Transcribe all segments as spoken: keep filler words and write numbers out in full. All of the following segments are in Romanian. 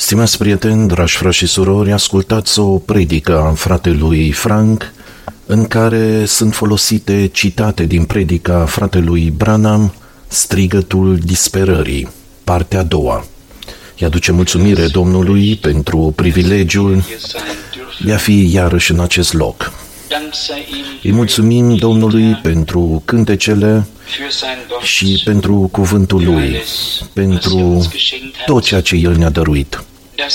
Stimați prieteni, dragi frați și surori, ascultați o predică a fratelui Frank, în care sunt folosite citate din predica fratelui Branham, Strigătul disperării, partea a doua. Îi aduce mulțumire Domnului pentru privilegiul de a fi iarăși în acest loc. Îi mulțumim Domnului pentru cântecele și pentru cuvântul Lui, pentru tot ceea ce El ne-a dăruit.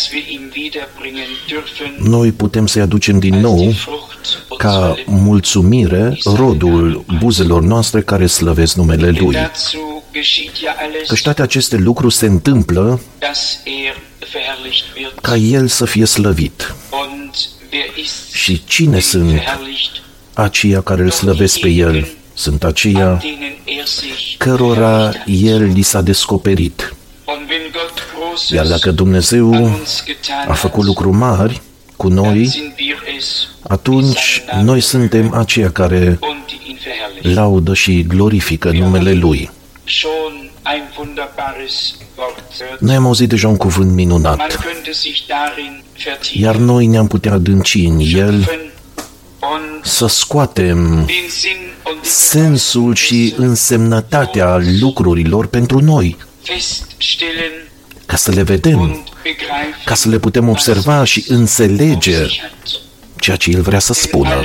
Noi putem să-i aducem din nou ca mulțumire rodul buzelor noastre care slăvesc numele Lui. Căci toate aceste lucruri se întâmplă ca El să fie slăvit. Și cine sunt aceia care îl slăvesc pe El? Sunt aceia cărora El li s-a descoperit. Iar dacă Dumnezeu a făcut lucruri mari cu noi, atunci noi suntem aceia care laudă și glorifică numele Lui. Noi am auzit deja un cuvânt minunat, iar noi ne-am putea adânci în el, să scoatem sensul și însemnătatea lucrurilor pentru noi, ca să le vedem, ca să le putem observa și înțelege ceea ce El vrea să spună.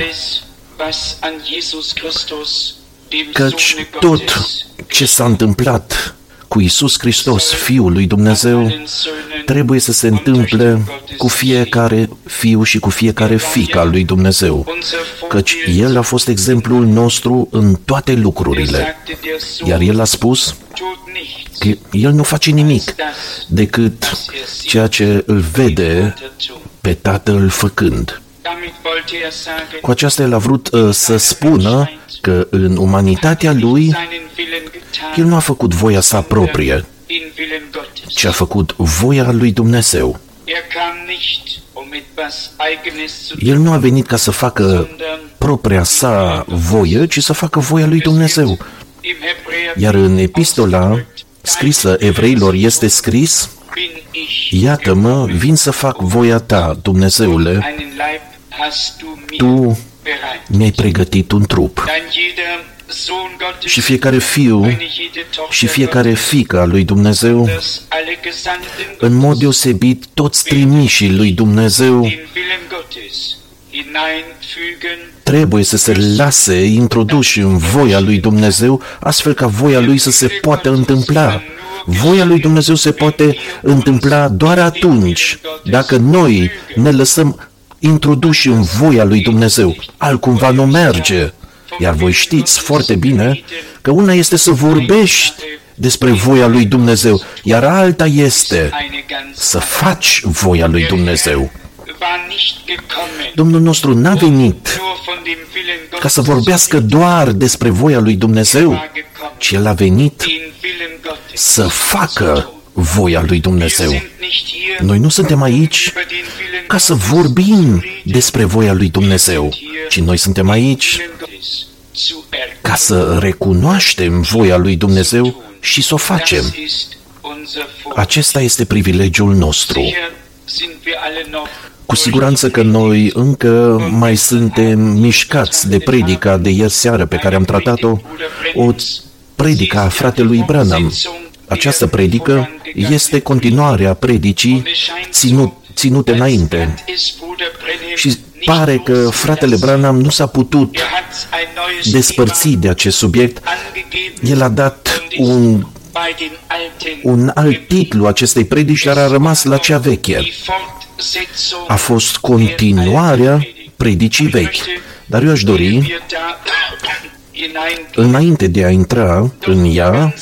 Căci tot ce s-a întâmplat cu Iisus Hristos, Fiul lui Dumnezeu, trebuie să se întâmple cu fiecare fiu și cu fiecare fiică al lui Dumnezeu, căci El a fost exemplul nostru în toate lucrurile. Iar El a spus că El nu face nimic decât ceea ce îl vede pe Tatăl făcând. Cu aceasta El a vrut uh, să spună că în umanitatea Lui El nu a făcut voia sa proprie, ci a făcut voia lui Dumnezeu. El nu a venit ca să facă propria sa voie, ci să facă voia lui Dumnezeu. Iar în epistola scrisă evreilor este scris: Iată-mă, vin să fac voia ta, Dumnezeule, tu mi-ai pregătit un trup. Și fiecare fiu și fiecare fiică a lui Dumnezeu, în mod deosebit toți trimișii lui Dumnezeu, trebuie să se lase introduși în voia lui Dumnezeu, astfel ca voia lui să se poată întâmpla. Voia lui Dumnezeu se poate întâmpla doar atunci dacă noi ne lăsăm introduși în voia lui Dumnezeu. Altcumva nu merge. Iar voi știți foarte bine că una este să vorbești despre voia lui Dumnezeu, iar alta este să faci voia lui Dumnezeu. Domnul nostru n-a venit ca să vorbească doar despre voia lui Dumnezeu, ci El a venit să facă voia lui Dumnezeu. Noi nu suntem aici ca să vorbim despre voia lui Dumnezeu, ci noi suntem aici ca să recunoaștem voia lui Dumnezeu și să o facem. Acesta este privilegiul nostru. Cu siguranță că noi încă mai suntem mișcați de predica de ieri seară pe care am tratat-o, o predică a fratelui Branham. Această predică este continuarea predicii ținut, ținute înainte. Și pare că fratele Branham nu s-a putut despărți de acest subiect. El a dat un, un alt titlu acestei predici, dar a rămas la cea veche. A fost continuarea predicii vechi. Dar eu aș dori, înainte de a intra în ea,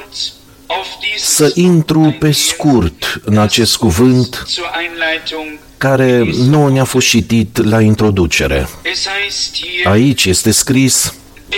să intru pe scurt în acest cuvânt care nu ne-a fost citit la introducere. Aici este scris: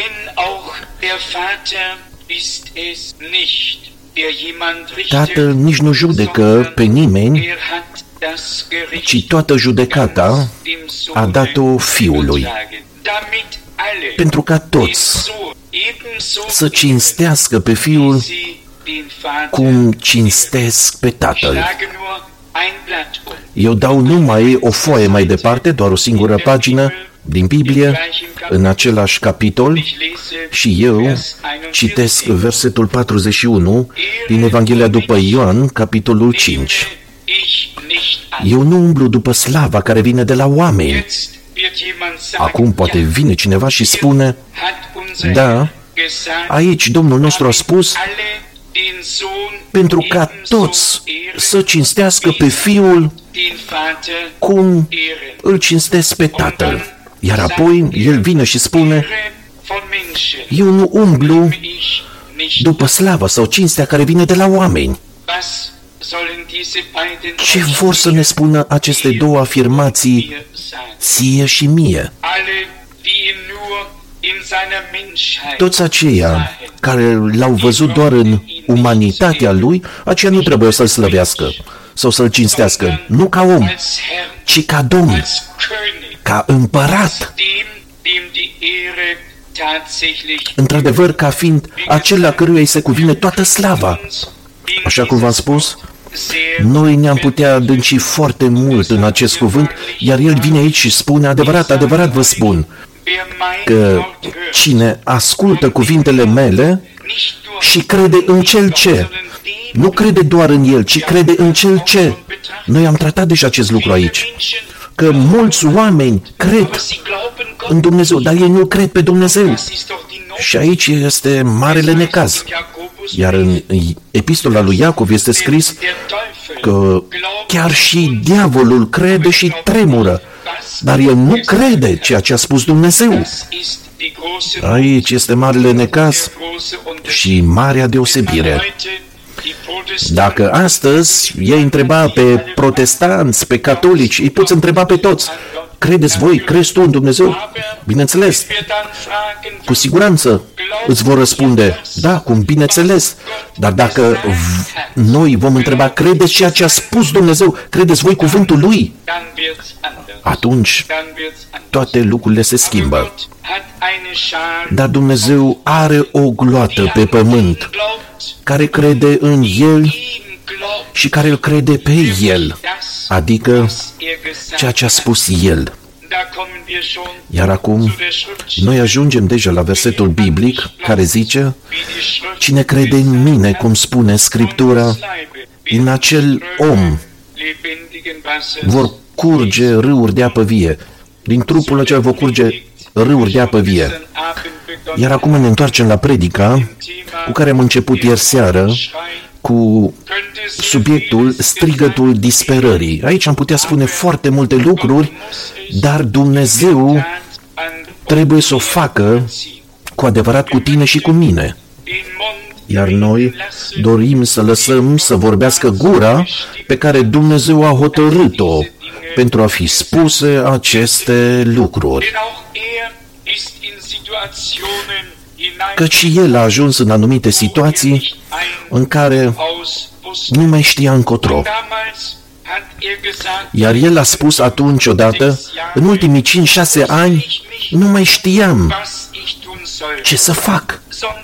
Tatăl nici nu judecă pe nimeni, ci toată judecata a dat-o Fiului, pentru ca toți să cinstească pe Fiul cum cinstesc pe Tatăl. Eu dau numai o foaie mai departe, doar o singură pagină din Biblie, în același capitol, și eu citesc versetul patruzeci și unu din Evanghelia după Ioan, capitolul cinci. Eu nu umblu după slava care vine de la oameni. Acum poate vine cineva și spune, da, aici Domnul nostru a spus, pentru ca toți să cinstească pe Fiul cum îl cinstesc pe Tatăl. Iar apoi El vine și spune, eu nu umblu după slava sau cinstea care vine de la oameni. Ce vor să ne spună aceste două afirmații ție și mie? Toți aceia care l-au văzut doar în umanitatea Lui, aceia nu trebuie să-L slăvească sau să-L cinstească, nu ca om, ci ca Domn, ca împărat, într-adevăr ca fiind acela căruia îi se cuvine toată slava. Așa cum v-am spus, noi ne-am putea adânci foarte mult în acest cuvânt, iar El vine aici și spune, adevărat, adevărat vă spun, că cine ascultă cuvintele mele și crede în Cel ce, nu crede doar în El, ci crede în Cel ce. Noi am tratat deja acest lucru aici, că mulți oameni cred în Dumnezeu, dar ei nu cred pe Dumnezeu. Și aici este marele necaz. Iar în epistola lui Iacov este scris că chiar și diavolul crede și tremură, dar el nu crede ceea ce a spus Dumnezeu. Aici este marele necaz și marea deosebire. Dacă astăzi ei întreba pe protestanți, pe catolici, îi poți întreba pe toți, credeți voi, crezi tu în Dumnezeu? Bineînțeles, cu siguranță îți vor răspunde, da, cum bineînțeles, dar dacă noi vom întreba, credeți ceea ce a spus Dumnezeu, credeți voi cuvântul Lui? Atunci toate lucrurile se schimbă. Dar Dumnezeu are o gloată pe pământ care crede în El și care îl crede pe El, adică ceea ce a spus El. Iar acum, noi ajungem deja la versetul biblic care zice, cine crede în mine, cum spune Scriptura, din acel om vor curge râuri de apă vie. Din trupul acela vor curge râuri de apă vie. Iar acum ne întoarcem la predica cu care am început ieri seară, cu subiectul strigătul disperării. Aici am putea spune foarte multe lucruri, dar Dumnezeu trebuie să o facă cu adevărat cu tine și cu mine. Iar noi dorim să lăsăm să vorbească gura pe care Dumnezeu a hotărât-o pentru a fi spuse aceste lucruri. Căci și El a ajuns în anumite situații în care nu mai știa încotro. Iar El a spus atunci odată, în ultimii cinci șase ani, nu mai știam ce să fac,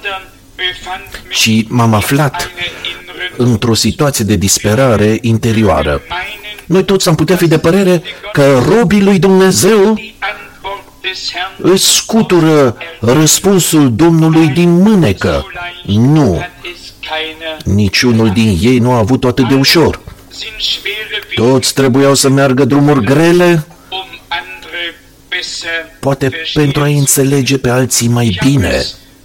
ci m-am aflat într-o situație de disperare interioară. Noi toți am putea fi de părere că robii lui Dumnezeu își scutură răspunsul Domnului din mânecă. Nu, niciunul din ei nu a avut atât de ușor. Toți trebuiau să meargă drumuri grele, poate pentru a înțelege pe alții mai bine.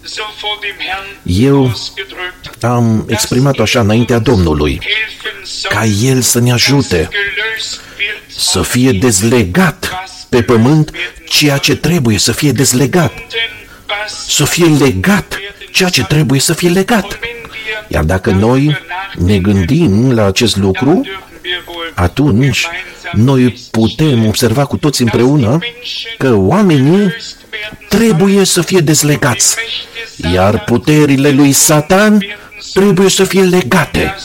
Eu am exprimat-o așa înaintea Domnului, ca El să ne ajute să fie dezlegat pe pământ ceea ce trebuie să fie dezlegat, să fie legat ceea ce trebuie să fie legat. Iar dacă noi ne gândim la acest lucru, atunci noi putem observa cu toți împreună că oamenii trebuie să fie dezlegați, iar puterile lui Satan trebuie să fie legate.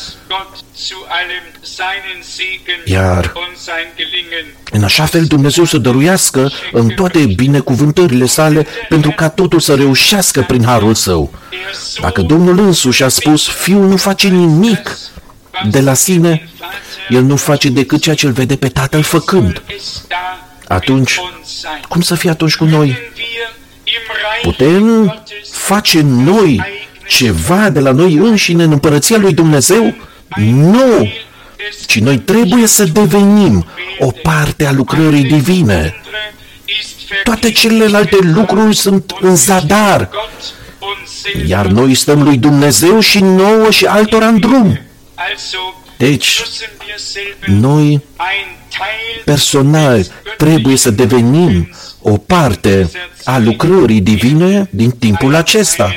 Iar în așa fel Dumnezeu să dăruiască în toate binecuvântările sale pentru ca totul să reușească prin harul său. Dacă Domnul însuși a spus, Fiul nu face nimic de la sine, el nu face decât ceea ce îl vede pe Tatăl făcând. Atunci, cum să fie atunci cu noi? Putem face noi ceva de la noi înșine în împărăția lui Dumnezeu? Nu! Ci noi trebuie să devenim o parte a lucrării divine. Toate celelalte lucruri sunt în zadar, iar noi stăm lui Dumnezeu și nouă și altora în drum. Deci, noi personal trebuie să devenim o parte a lucrării divine din timpul acesta.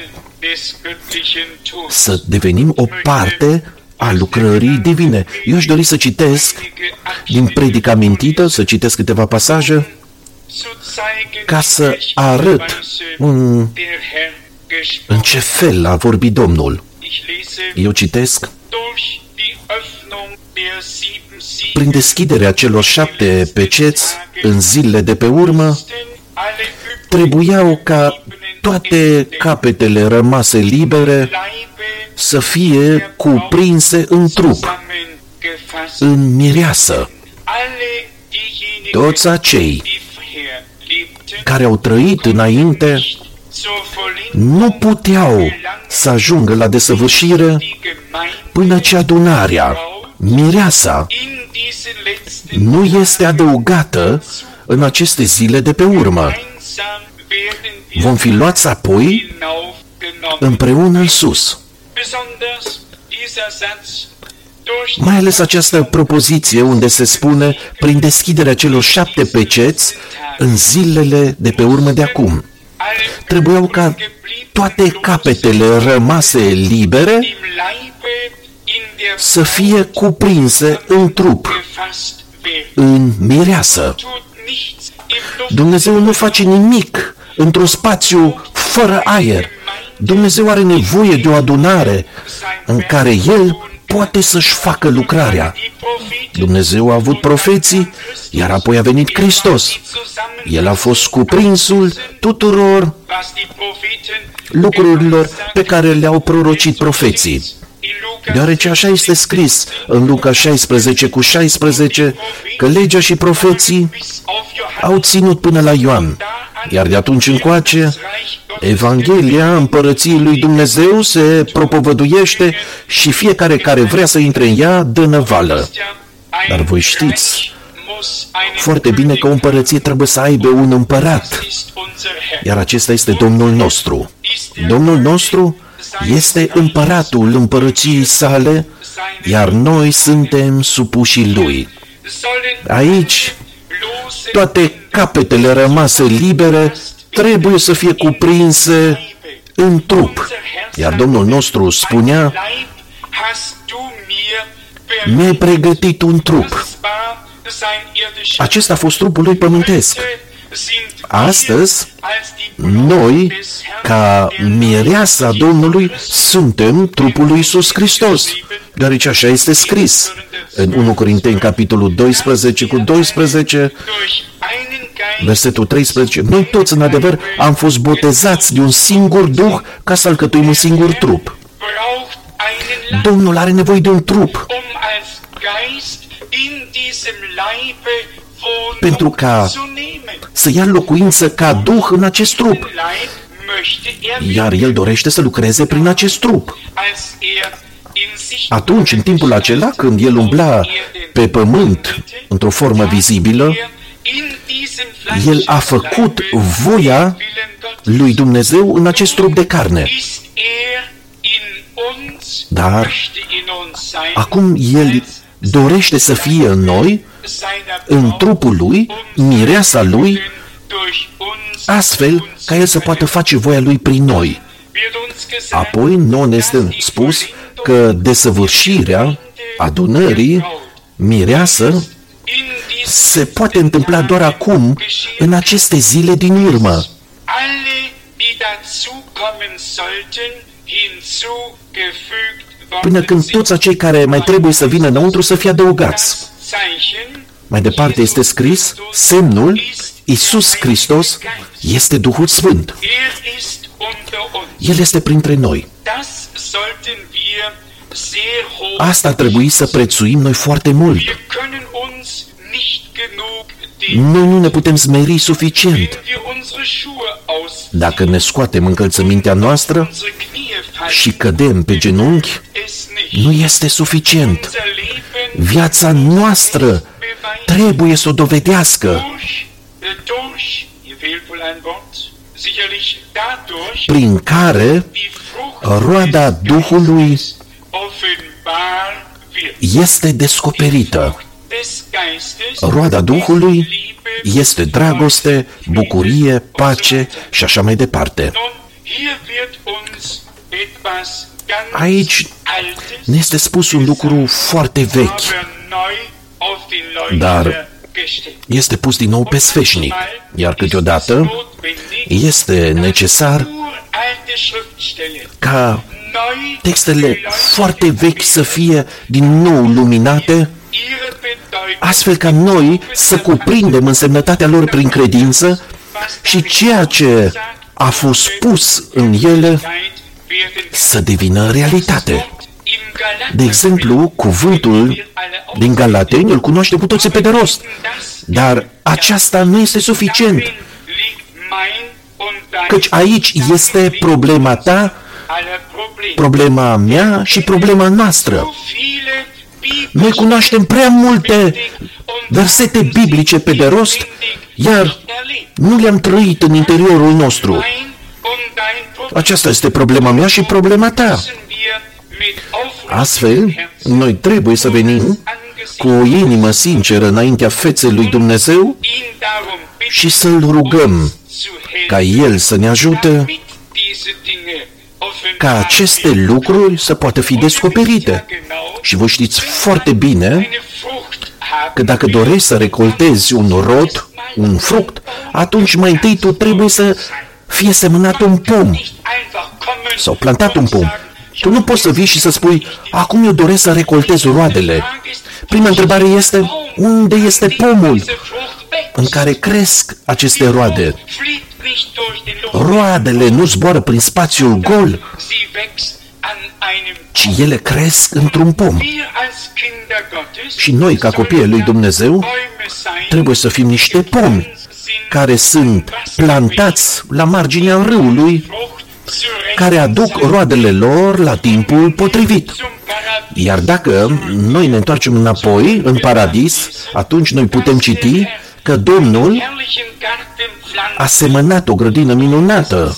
Să devenim o parte a lucrării divine. Eu aș dori să citesc din predica amintită, să citesc câteva pasaje, ca să arăt în, în ce fel a vorbit Domnul. Eu citesc: prin deschiderea celor șapte peceți în zilele de pe urmă, trebuiau ca toate capetele rămase libere să fie cuprinse în trup, în mireasă. Toți acei care au trăit înainte nu puteau să ajungă la desăvârșire până ce adunarea, mireasa, nu este adăugată în aceste zile de pe urmă. Vom fi luați apoi împreună în sus. Mai ales această propoziție unde se spune prin deschiderea celor șapte peceți în zilele de pe urmă de acum. Trebuiau ca toate capetele rămase libere să fie cuprinse în trup, în mireasă. Dumnezeu nu face nimic într-un spațiu fără aer. Dumnezeu are nevoie de o adunare în care El poate să-și facă lucrarea. Dumnezeu a avut profeții, iar apoi a venit Hristos. El a fost cuprinsul tuturor lucrurilor pe care le-au prorocit profeții. Deoarece așa este scris în Luca șaisprezece cu șaisprezece, că legea și profeții au ținut până la Ioan. Iar de atunci încoace, Evanghelia Împărăției lui Dumnezeu se propovăduiește și fiecare care vrea să intre în ea dă năvală. Dar voi știți foarte bine că o împărăție trebuie să aibă un împărat, iar acesta este Domnul nostru. Domnul nostru este împăratul împărăției sale, iar noi suntem supușii lui. Aici, toate capetele rămase libere trebuie să fie cuprinse în trup. Iar Domnul nostru spunea: mi-ai pregătit un trup. Acesta a fost trupul lui pământesc. Astăzi, noi, ca mireasa Domnului, suntem trupul lui Iisus Hristos, deoarece așa este scris în unu Corinteni, capitolul doisprezece cu doisprezece, versetul treisprezece. Noi toți, în adevăr, am fost botezați de un singur Duh ca să alcătuim un singur trup. Domnul are nevoie de un trup pentru ca să ia locuință ca Duh în acest trup. Iar El dorește să lucreze prin acest trup. Atunci, în timpul acela, când El umbla pe pământ într-o formă vizibilă, El a făcut voia lui Dumnezeu în acest trup de carne. Dar acum El dorește să fie în noi, în trupul Lui, mireasa Lui, astfel ca El să poată face voia Lui prin noi. Apoi, nouă ne este spus că desăvârșirea adunării, mireasă, se poate întâmpla doar acum, în aceste zile din urmă. Până când toți acei care mai trebuie să vină înăuntru să fie adăugați. Mai departe este scris, semnul, Iisus Hristos, este Duhul Sfânt. El este printre noi. Asta ar trebui să prețuim noi foarte mult. Noi nu ne putem smeri suficient. Dacă ne scoatem încălțămintea noastră și cădem pe genunchi, nu este suficient. Viața noastră trebuie să o dovedească prin care roada Duhului este descoperită. Roada Duhului este dragoste, bucurie, pace și așa mai departe. Aici ne este spus un lucru foarte vechi, dar este pus din nou pe sfeșnic, iar câteodată este necesar ca textele foarte vechi să fie din nou luminate, astfel ca noi să cuprindem însemnătatea lor prin credință și ceea ce a fost pus în ele să devină realitate. De exemplu, cuvântul din Galateni îl cunoaște cu toții pe de rost, dar aceasta nu este suficient, căci aici este problema ta, problema mea și problema noastră. Noi cunoaștem prea multe versete biblice pe de rost, iar nu le-am trăit în interiorul nostru. Aceasta este problema mea și problema ta. Astfel, noi trebuie să venim cu o inimă sinceră înaintea feței lui Dumnezeu și să-L rugăm ca El să ne ajute ca aceste lucruri să poată fi descoperite. Și voi știți foarte bine că dacă dorești să recoltezi un rod, un fruct, atunci mai întâi tu trebuie să fie semănat un pom sau plantat un pom. Tu nu poți să vii și să spui, acum eu doresc să recoltez roadele. Prima întrebare este, unde este pomul în care cresc aceste roade? Roadele nu zboară prin spațiul gol, ci ele cresc într-un pom. Și noi, ca copiii lui Dumnezeu, trebuie să fim niște pomi care sunt plantați la marginea râului, care aduc roadele lor la timpul potrivit. Iar dacă noi ne întoarcem înapoi în paradis, atunci noi putem citi că Domnul a semănat o grădină minunată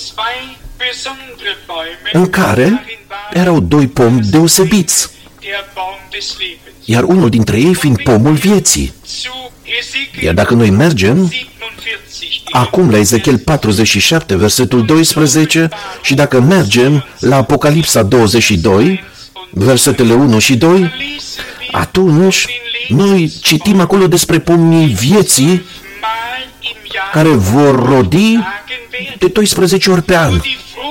în care erau doi pomi deosebiți, iar unul dintre ei fiind pomul vieții. Iar dacă noi mergem acum la Ezechiel patruzeci și șapte, versetul doisprezece, și dacă mergem la Apocalipsa douăzeci și doi, versetele unu și doi, atunci noi citim acolo despre pomii vieții care vor rodi de doisprezece ori pe an.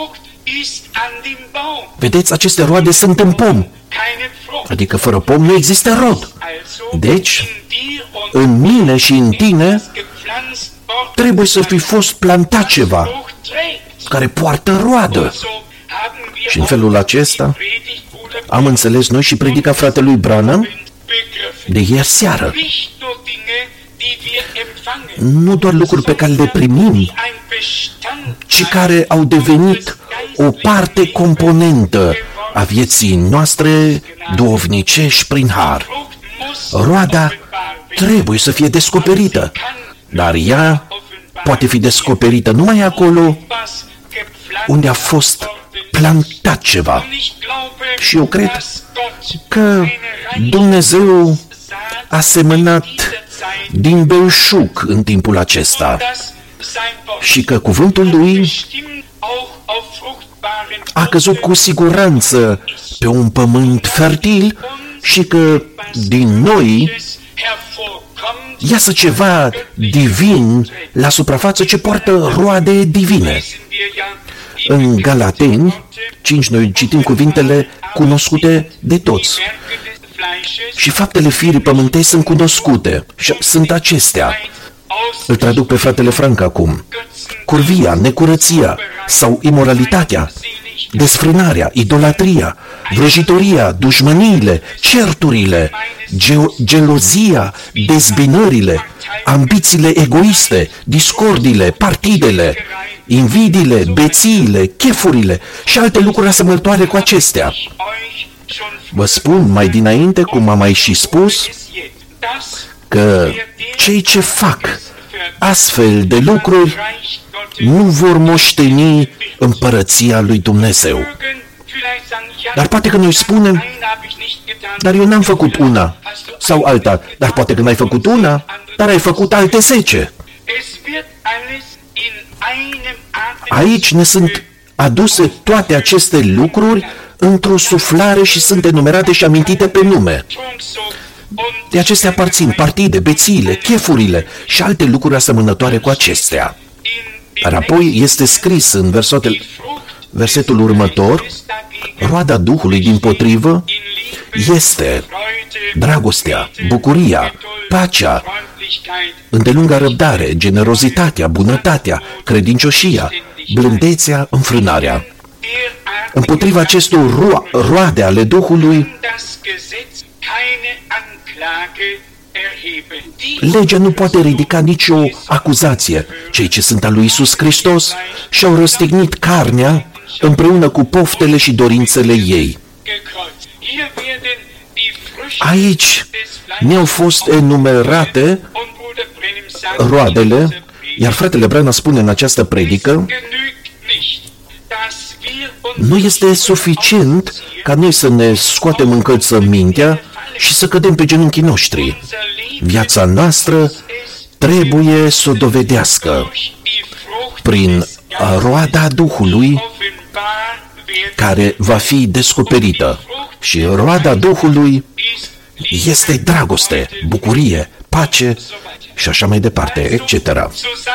Vedeți, aceste roade sunt în pom, adică fără pom nu există rod. Deci, în mine și în tine trebuie să fi fost plantat ceva care poartă roadă. Și în felul acesta am înțeles noi și predica fratelui Branham de ieri seară. Nu doar lucruri pe care le primim, ci care au devenit o parte componentă a vieții noastre duhovnicești prin har. Roada trebuie să fie descoperită, dar ea poate fi descoperită numai acolo unde a fost plantat ceva. Și eu cred că Dumnezeu a semănat din belșug în timpul acesta și că cuvântul Lui a căzut cu siguranță pe un pământ fertil și că din noi iasă ceva divin la suprafață ce poartă roade divine. În Galateni cinci noi citim cuvintele cunoscute de toți. Și faptele firii pământești sunt cunoscute și sunt acestea. Îl traduc pe fratele Frank acum. Curvia, necurăția sau imoralitatea, desfrânarea, idolatria, vrăjitoria, dușmăniile, certurile, ge- gelozia, dezbinările, ambițiile egoiste, discordiile, partidele, invidiile, bețiile, chefurile și alte lucruri asemănătoare cu acestea. Vă spun mai dinainte, cum am mai și spus, că cei ce fac astfel de lucruri nu vor moșteni împărăția lui Dumnezeu. Dar poate că noi spunem, dar eu n-am făcut una sau alta, dar poate că n-ai făcut una, dar ai făcut alte zece. Aici ne sunt aduse toate aceste lucruri într-o suflare și sunt enumerate și amintite pe nume. De acestea aparțin partide, bețiile, chefurile și alte lucruri asemănătoare cu acestea. Dar apoi este scris în versetul, versetul următor, roada Duhului dimpotrivă este dragostea, bucuria, pacea, îndelunga răbdare, generozitatea, bunătatea, credincioșia, blândețea, înfrânarea. Împotriva acestor ro- roade ale Duhului, legea nu poate ridica nicio acuzație. Cei ce sunt al lui Iisus Hristos și-au răstignit carnea împreună cu poftele și dorințele ei. Aici ne-au fost enumerate roadele, iar fratele Branham spune în această predică, nu este suficient ca noi să ne scoatem încălțămintea și să cădem pe genunchii noștri. Viața noastră trebuie să o dovedească prin roada Duhului care va fi descoperită. Și roada Duhului este dragoste, bucurie, pace și așa mai departe, et cetera.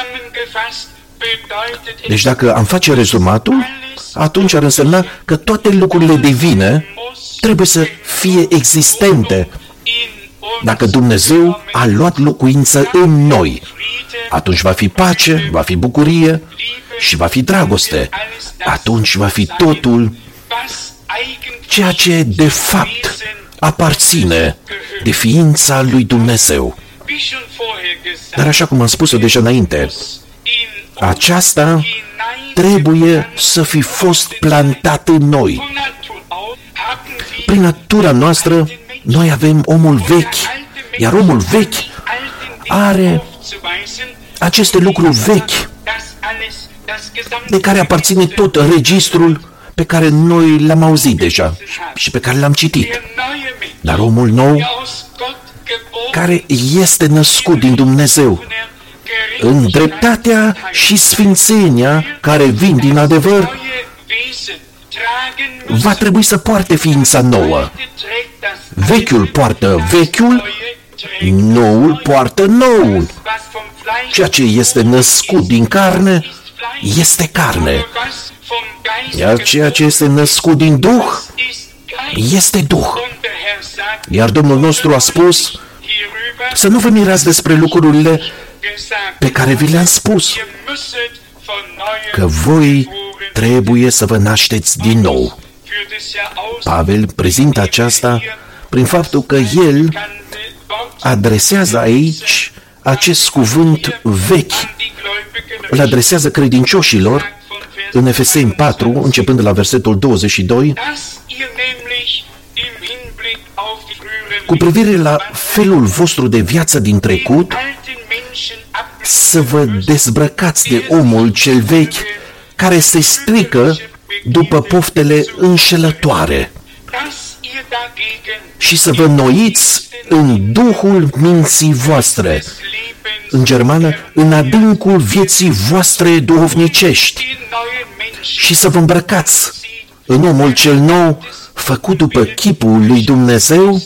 Deci dacă am face rezumatul, atunci ar însemna că toate lucrurile divine trebuie să fie existente. Dacă Dumnezeu a luat locuință în noi, atunci va fi pace, va fi bucurie și va fi dragoste. Atunci va fi totul ceea ce de fapt aparține de ființa lui Dumnezeu. Dar așa cum am spus-o deja înainte, aceasta trebuie să fi fost plantat în noi. Prin natura noastră, noi avem omul vechi, iar omul vechi are aceste lucruri vechi, de care aparține tot registrul pe care noi l-am auzit deja și pe care l-am citit. Dar omul nou, care este născut din Dumnezeu, în dreptatea și sfințenia care vin din adevăr, va trebui să poarte ființa nouă. Vechiul poartă vechiul, noul poartă noul. Ceea ce este născut din carne, este carne. Iar ceea ce este născut din Duh, este Duh. Iar Domnul nostru a spus să nu vă mirați despre lucrurile pe care vi le-am spus, că voi trebuie să vă nașteți din nou. Pavel prezintă aceasta prin faptul că el adresează aici acest cuvânt vechi, îl adresează credincioșilor în Efeseni patru, începând de la versetul douăzeci și doi, cu privire la felul vostru de viață din trecut, să vă dezbrăcați de omul cel vechi care se strică după poftele înșelătoare și să vă înnoiți în Duhul minții voastre, în germană, în adâncul vieții voastre duhovnicești, și să vă îmbrăcați în omul cel nou făcut după chipul lui Dumnezeu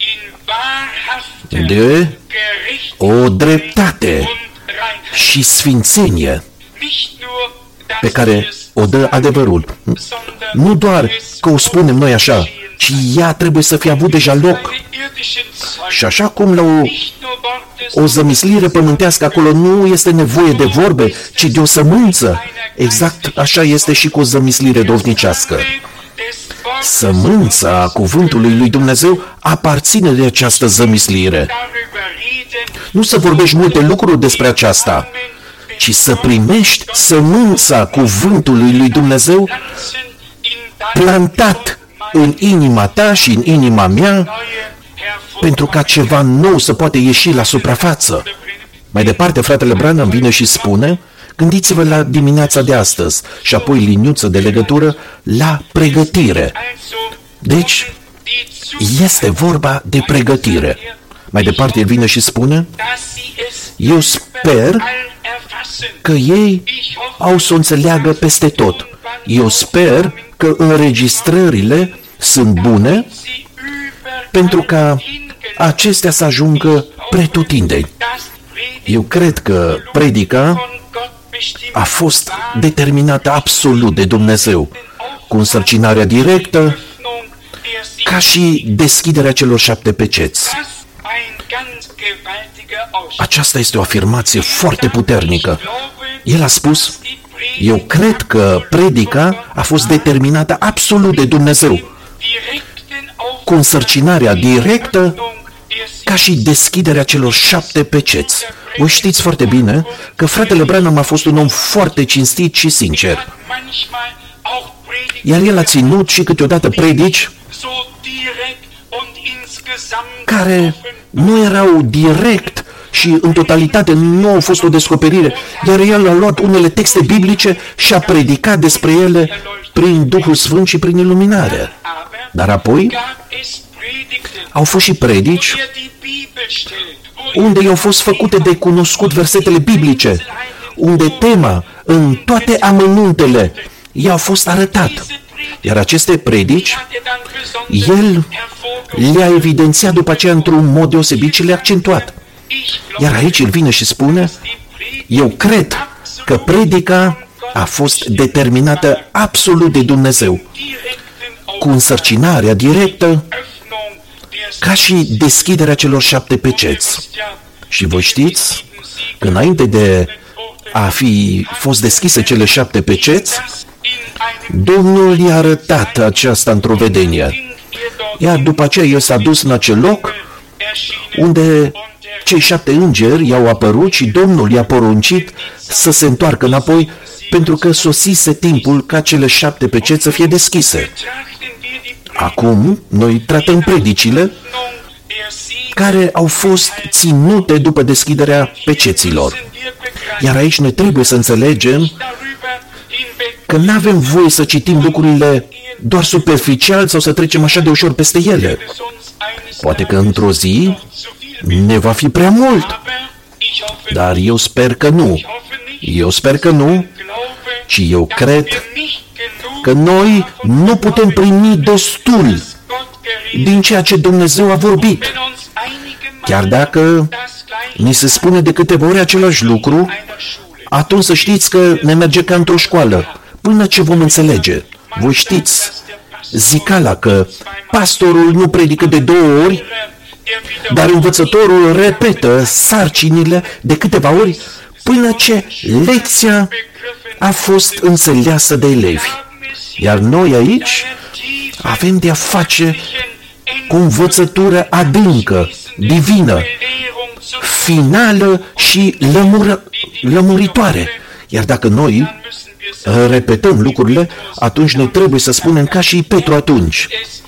de o dreptate și sfințenie pe care o dă adevărul. Nu doar că o spunem noi așa, ci ea trebuie să fie avut deja loc. Și așa cum la o, o zămislire pământească acolo nu este nevoie de vorbe, ci de o sămânță, exact așa este și cu o zămislire dovnicească. Sămânța cuvântului lui Dumnezeu aparține de această zămislire. Nu să vorbești multe lucruri despre aceasta, ci să primești sămânța cuvântului lui Dumnezeu plantat în inima ta și în inima mea, pentru ca ceva nou să poate ieși la suprafață. Mai departe, fratele Branham vine și spune, gândiți-vă la dimineața de astăzi și apoi liniuță de legătură la pregătire. Deci, este vorba de pregătire. Mai departe, el vine și spune, eu sper că ei au să o înțeleagă peste tot. Eu sper că înregistrările sunt bune pentru ca acestea să ajungă pretutindeni. Eu cred că predica a fost determinată absolut de Dumnezeu, cu însărcinarea directă, ca și deschiderea celor șapte peceți. Aceasta este o afirmație foarte puternică. El a spus, eu cred că predica a fost determinată absolut de Dumnezeu, cu însărcinarea directă, ca și deschiderea celor șapte peceți. Voi știți foarte bine că fratele Branham a fost un om foarte cinstit și sincer. Iar el a ținut și câteodată predici care nu erau direct și în totalitate nu au fost o descoperire, iar el a luat unele texte biblice și a predicat despre ele prin Duhul Sfânt și prin iluminare. Dar apoi au fost și predici unde i-au fost făcute de cunoscut versetele biblice, unde tema în toate amănuntele i-au fost arătat. Iar aceste predici, el le-a evidențiat după aceea într-un mod deosebit și le-a accentuat. Iar aici el vine și spune, eu cred că predica a fost determinată absolut de Dumnezeu, cu însărcinarea directă, ca și deschiderea celor șapte peceți. Și voi știți că înainte de a fi fost deschise cele șapte peceți, Domnul i-a arătat aceasta într-o vedenie. Iar după aceea el s-a dus în acel loc unde cei șapte îngeri i-au apărut și Domnul i-a poruncit să se întoarcă înapoi, pentru că sosise timpul ca cele șapte peceți să fie deschise. Acum, noi tratăm predicile care au fost ținute după deschiderea peceților. Iar aici noi trebuie să înțelegem că nu avem voie să citim lucrurile doar superficial sau să trecem așa de ușor peste ele. Poate că într-o zi ne va fi prea mult, dar eu sper că nu. Eu sper că nu, ci eu cred că noi nu putem primi destul din ceea ce Dumnezeu a vorbit. Chiar dacă ni se spune de câteva ori același lucru, atunci să știți că ne merge ca într-o școală, până ce vom înțelege. Voi știți zicala că pastorul nu predică de două ori, dar învățătorul repetă sarcinile de câteva ori până ce lecția a fost înțeleasă de elevi. Iar noi aici avem de a face cu învățătură adâncă, divină, finală și lămură, lămuritoare. Iar dacă noi repetăm lucrurile, atunci noi trebuie să spunem ca și Petru atunci: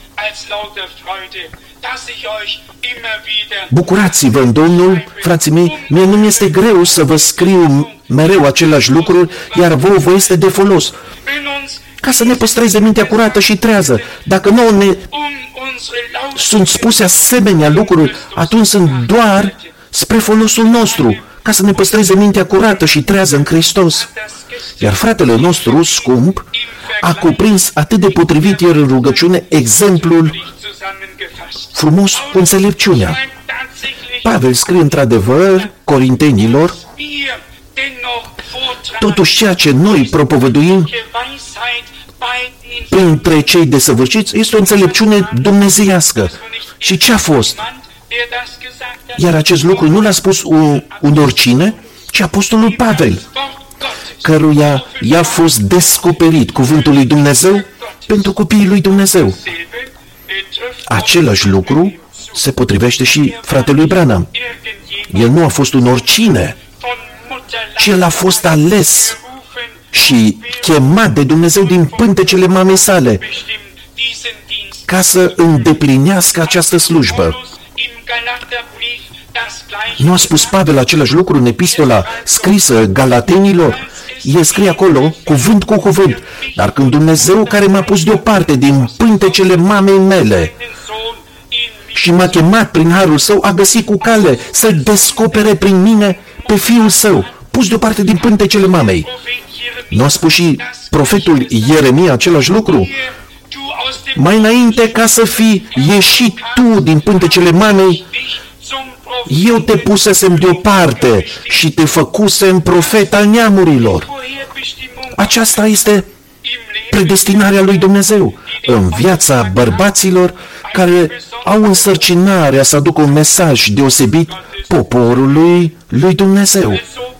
bucurați-vă în Domnul, frații mei, mie nu mi-este greu să vă scriu mereu același lucruri, iar vouă vă este de folos, ca să ne păstreze mintea curată și trează. Dacă nouă ne sunt spuse asemenea lucruri, atunci sunt doar spre folosul nostru, ca să ne păstreze mintea curată și trează în Hristos. Iar fratele nostru scump a cuprins atât de potrivit ieri în rugăciune exemplul frumos cu înțelepciunea. Pavel scrie într-adevăr Corintenilor: totuși ceea ce noi propovăduim printre cei desăvârșiți este o înțelepciune dumnezeiască. Și ce a fost? Iar acest lucru nu l-a spus un, un oricine, ci Apostolul Pavel, căruia i-a fost descoperit cuvântul lui Dumnezeu pentru copiii lui Dumnezeu. Același lucru se potrivește și fratelui Branham. El nu a fost un oricine, ci el a fost ales și chemat de Dumnezeu din pântecele mamei sale ca să îndeplinească această slujbă. Nu a spus Pavel același lucru în epistola scrisă Galatenilor? El scrie acolo, cuvânt cu cuvânt, dar când Dumnezeu care m-a pus deoparte din pântecele mamei mele și m-a chemat prin harul său, a găsit cu cale să-l descopere prin mine pe Fiul său, pus deoparte din pântecele mamei. Nu a spus și profetul Ieremia același lucru? Mai înainte ca să fii ieșit tu din pântecele mamei, eu te pusesem deoparte și te făcusem profet al neamurilor. Aceasta este predestinarea lui Dumnezeu în viața bărbaților care au însărcinarea să aducă un mesaj deosebit poporului lui Dumnezeu.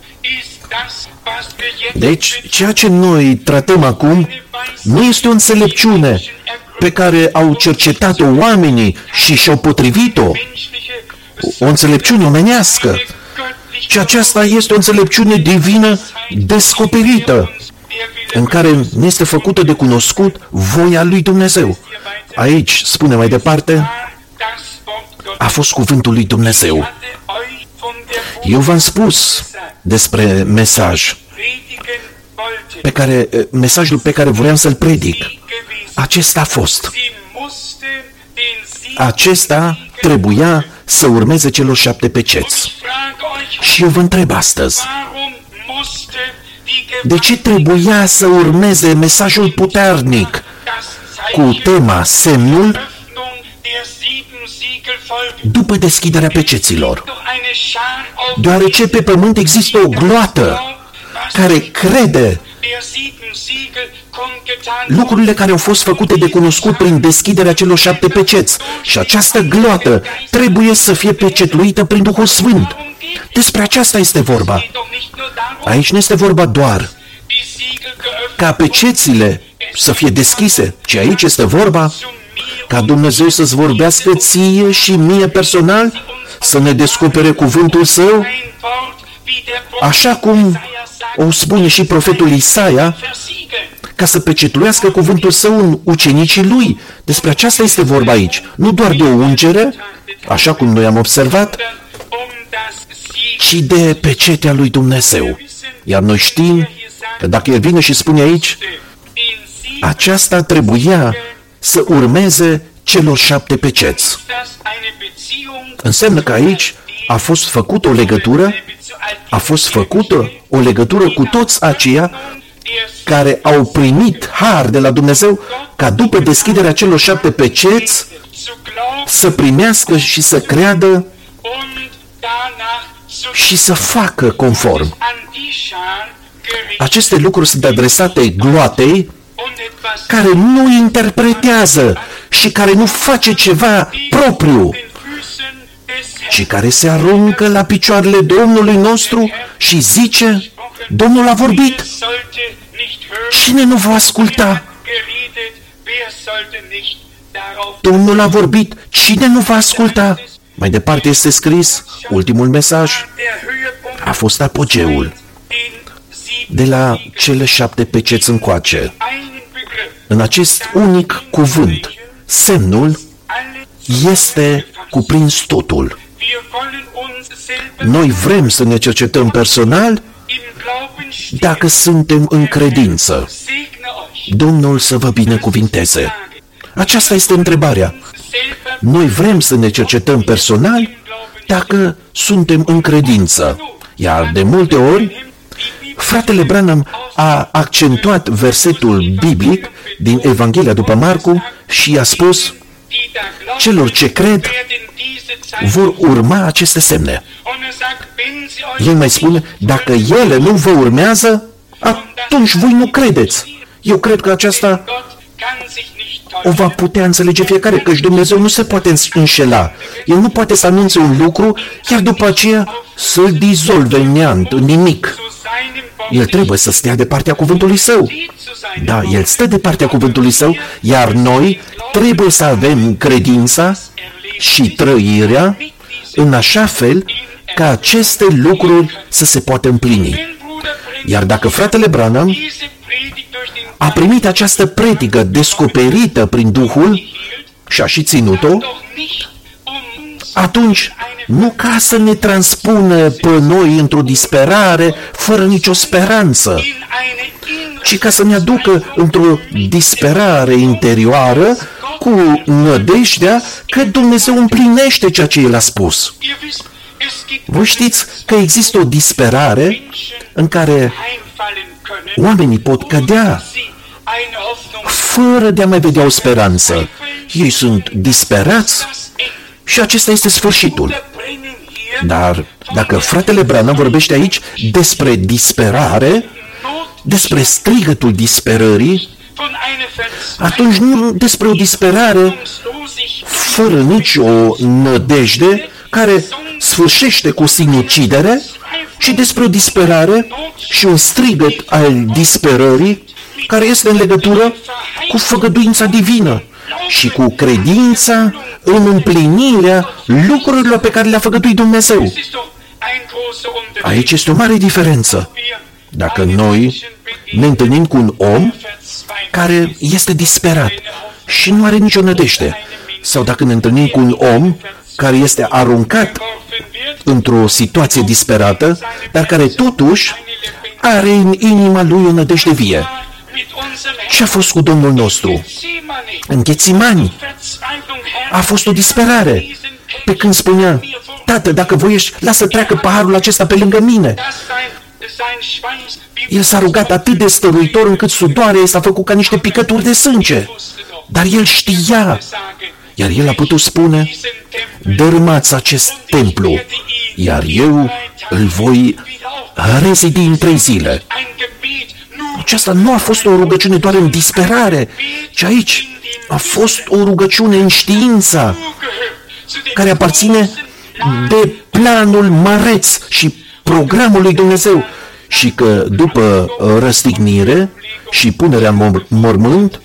Deci, ceea ce noi tratăm acum nu este o înțelepciune pe care au cercetat-o oamenii și și-au potrivit-o, o înțelepciune omenească, ci aceasta este o înțelepciune divină descoperită, în care ne este făcută de cunoscut voia lui Dumnezeu. Aici, spune mai departe, a fost cuvântul lui Dumnezeu. Eu v-am spus despre mesaj, pe care, mesajul pe care vreau să-l predic. Acesta a fost. Acesta trebuia să urmeze celor șapte peceți. Și eu vă întreb astăzi, de ce trebuia să urmeze mesajul puternic cu tema semnul după deschiderea peceților? Deoarece pe pământ există o gloată care crede lucrurile care au fost făcute de cunoscut prin deschiderea celor șapte peceți. Și această gloată trebuie să fie pecetluită prin Duhul Sfânt. Despre aceasta este vorba. Aici nu este vorba doar ca pecețile să fie deschise, ci aici este vorba ca Dumnezeu să-ți vorbească ție și mie personal, să ne descopere cuvântul Său, așa cum o spune și profetul Isaia, ca să pecetluiască cuvântul Său în ucenicii Lui. Despre aceasta este vorba aici. Nu doar de o ungere, așa cum noi am observat, ci de pecetea lui Dumnezeu. Iar noi știm că dacă El vine și spune aici, aceasta trebuia să urmeze celor șapte peceți. Înseamnă că aici a fost făcută o legătură, a fost făcută o legătură cu toți aceia care au primit har de la Dumnezeu ca după deschiderea celor șapte peceți să primească și să creadă și să facă conform. Aceste lucruri sunt adresate gloatei care nu interpretează și care nu face ceva propriu, ci care se aruncă la picioarele Domnului nostru și zice, Domnul a vorbit, cine nu va asculta? Domnul a vorbit, cine nu va asculta? Mai departe este scris, ultimul mesaj a fost apogeul de la cele șapte peceți încoace. În acest unic cuvânt, semnul este cuprins totul. Noi vrem să ne cercetăm personal dacă suntem în credință. Domnul să vă binecuvinteze. Aceasta este întrebarea. Noi vrem să ne cercetăm personal dacă suntem în credință. Iar de multe ori, fratele Branham a accentuat versetul biblic din Evanghelia după Marcu și a spus, celor ce cred vor urma aceste semne. El mai spune, dacă ele nu vă urmează, atunci voi nu credeți. Eu cred că aceasta o va putea înțelege fiecare, căci Dumnezeu nu se poate înșela. El nu poate să anunțe un lucru, iar după aceea să-l dizolve în neant, în nimic. El trebuie să stea de partea cuvântului Său. Da, El stă de partea cuvântului Său, iar noi trebuie să avem credința și trăirea în așa fel ca aceste lucruri să se poată împlini. Iar dacă fratele Branham a primit această predică descoperită prin Duhul și a și ținut-o, atunci nu ca să ne transpună pe noi într-o disperare fără nicio speranță, ci ca să ne aducă într-o disperare interioară cu nădejdea că Dumnezeu împlinește ceea ce El a spus. Voi știți că există o disperare în care oamenii pot cădea fără de a mai vedea o speranță. Ei sunt disperați și acesta este sfârșitul. Dar dacă fratele Branham vorbește aici despre disperare, despre strigătul disperării, atunci nu despre o disperare fără nicio nădejde care sfârșește cu sinucidere, ci despre o disperare și un strigăt al disperării care este în legătură cu făgăduința divină și cu credința în împlinirea lucrurilor pe care le-a făgăduit Dumnezeu. Aici este o mare diferență. Dacă noi ne întâlnim cu un om care este disperat și nu are nicio nădejde, sau dacă ne întâlnim cu un om care este aruncat într-o situație disperată, dar care totuși are în inima lui o nădejde vie. Ce a fost cu Domnul nostru? În Ghețimani a fost o disperare, pe când spunea: Tată, dacă voiești, lasă treacă paharul acesta pe lângă mine. El s-a rugat atât de stăruitor încât sudoarea s-a făcut ca niște picături de sânge. Dar el știa, iar el a putut spune: dărâmați acest templu, iar eu îl voi rezidi în trei zile. Aceasta nu a fost o rugăciune doar în disperare, ci aici a fost o rugăciune în știința, care aparține de planul măreț și programul lui Dumnezeu, și că după răstignire și punerea în mormânt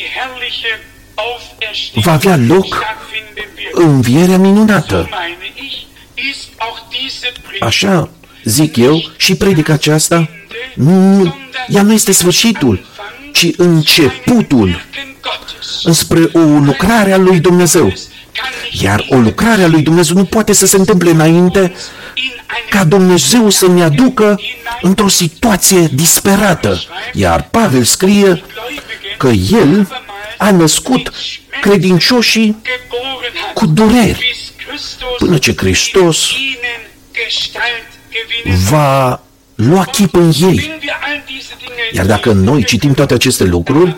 va avea loc învierea minunată. Așa zic eu, și predica aceasta, nu, ea nu este sfârșitul, ci începutul înspre o lucrare a lui Dumnezeu. Iar o lucrare a lui Dumnezeu nu poate să se întâmple înainte ca Dumnezeu să ne aducă într-o situație disperată. Iar Pavel scrie că El a născut credincioșii cu dureri, până ce Hristos va lua chip în ei. Iar dacă noi citim toate aceste lucruri,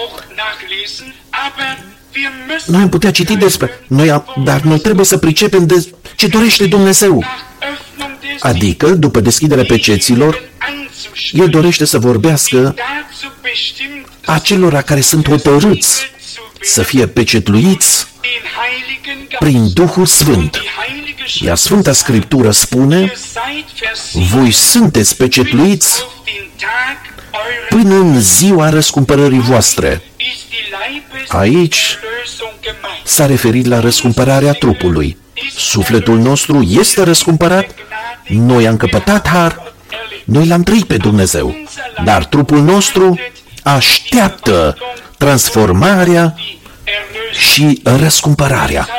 noi am putea citi despre noi, dar noi trebuie să pricepem de ce dorește Dumnezeu. Adică, după deschiderea peceților, El dorește să vorbească acelora care sunt hotărâți să fie pecetluiți prin Duhul Sfânt. Iar Sfânta Scriptură spune: voi sunteți pecetluiți până în ziua răscumpărării voastre. Aici s-a referit la răscumpărarea trupului. Sufletul nostru este răscumpărat, noi am căpătat har, noi l-am trăit pe Dumnezeu, dar trupul nostru așteaptă transformarea și răscumpărarea.